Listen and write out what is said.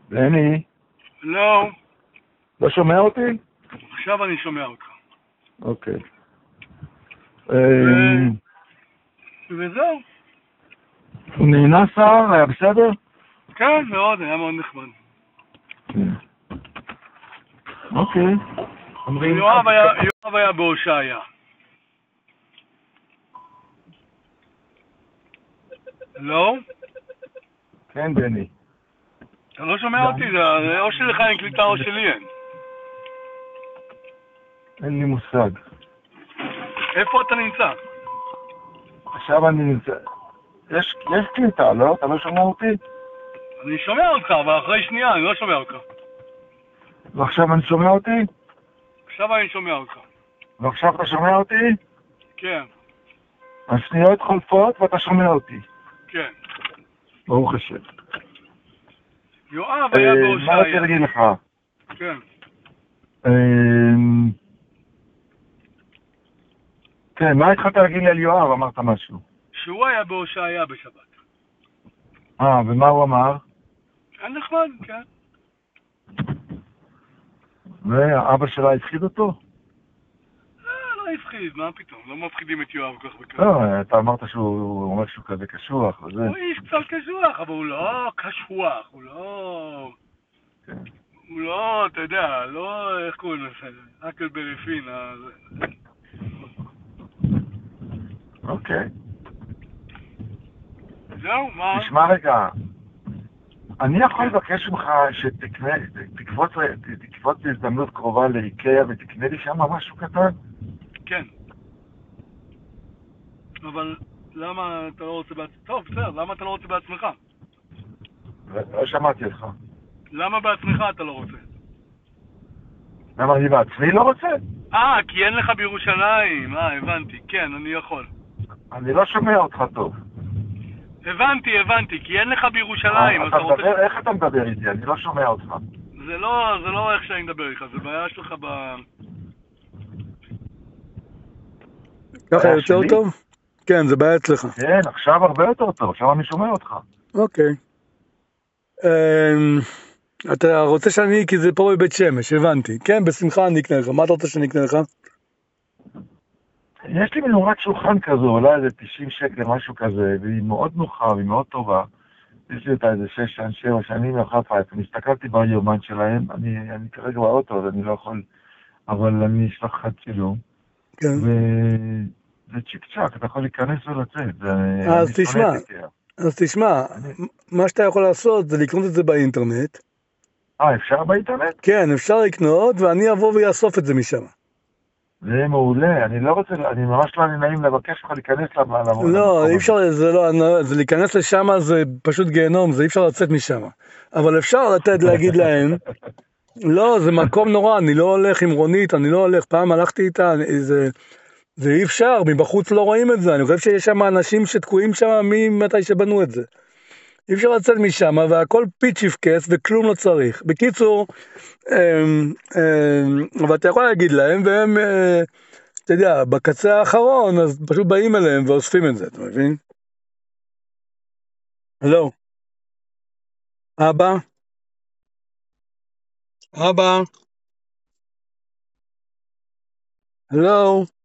בני, לא, לא שומע אותי? עכשיו אני שומע אותך. אוקיי. וזהו. נהנה שר? היה בסדר? כן, מאוד, היה מאוד נחמד. אוקיי. יואב היה בהושעיה. לא? כן, בני. אתה לא שומע אותי? זה או שלך אין קליטה או שלי אין. אין לי מושג. איפה אתה נמצא? עכשיו אני נמצא... יש קליטה, לא? אתה לא שומע אותי? אני שומע אותך, אבל אחרי שנייה אני לא שומע אותך. ועכשיו אני שומע אותי? עכשיו אני שומע אותך. ועכשיו אתה שומע אותי? כן, השניות חולפות ואתה שומע אותי. כן. ברוך השם. יואב היה מה בהושעיה. רציתי להגיד לך? כן. כן, מה התחלת להגיד לי על יואב? אמרת משהו. שהוא היה בהושעיה בשבת. ומה הוא אמר? היה נחמד, כן. ואבא שלה הפחיד אותו? לא הפחיד, מה פתאום? לא מפחידים את יואב כל כך בקרוב. לא, אתה אמרת שהוא אומר שהוא כזה קשוח וזה. הוא איש קצת קשוח, אבל הוא לא קשוח, הוא כן. לא, אתה יודע, לא, איך קוראים לזה? אקלברי פין, אוקיי. זהו, מה? תשמע רגע, אני יכול לבקש ממך שתקפוץ בהזדמנות קרובה לאיקאה ותקנה לי שם משהו קטן? כן. אבל למה אתה לא רוצה בעצמך? טוב, בסדר, למה אתה לא רוצה בעצמך? לא שמעתי אותך. למה בעצמך אתה לא רוצה? למה אני בעצמי לא רוצה? כי אין לך בירושלים. הבנתי, כן, אני יכול. אני לא שומע אותך טוב. הבנתי, כי אין לך בירושלים. איך אתה מדבר איתי? אני לא שומע אותך. זה לא איך שאני מדבר איתך, זה בעיה שלך ככה יותר טוב? כן, זה בעיה אצלך. כן, עכשיו הרבה יותר טוב, עכשיו אני שומע אותך. אוקיי. אתה רוצה שאני, כי זה פה בבית שמש, הבנתי. כן, בשמחה אני אקנה לך. מה אתה רוצה שאני אקנה לך? יש לי מנורת שולחן כזו, אולי איזה 90 שקל, משהו כזה, והיא מאוד נוחה, והיא מאוד טובה. יש לי אותה איזה 6-7 שנים מאחר פייפון. הסתכלתי ביומן שלהם, אני כרגע באוטו, אז אני לא יכול, אבל אני אשלח לך צילום. כן. זה צ'יק צ'ק, אתה יכול להיכנס ולצאת. אז תשמע, מה שאתה יכול לעשות זה לקנות את זה באינטרנט. אפשר באינטרנט? כן, אפשר לקנות, ואני אבוא ויאסוף את זה משם. זה מעולה, אני ממש לא נעים לבקש לך להיכנס למקום. לא, אי אפשר, זה להיכנס לשם זה פשוט גיהנום, זה אי אפשר לצאת משם. אבל אפשר להגיד להם, לא, זה מקום נורא, אני לא הולך עם רונית, אני לא הולך, פעם הלכתי איתה, זה אי אפשר, מבחוץ לא רואים את זה, אני חושב שיש שם אנשים שתקועים שם ממתי שבנו את זה. אי אפשר לצאת משם, והכל פיצ'יפקס וכלום לא צריך. בקיצור, אבל אתה יכול להגיד להם, והם, אתה יודע, בקצה האחרון, אז פשוט באים אליהם ואוספים את זה, אתה מבין? הלו? אבא? אבא? הלו?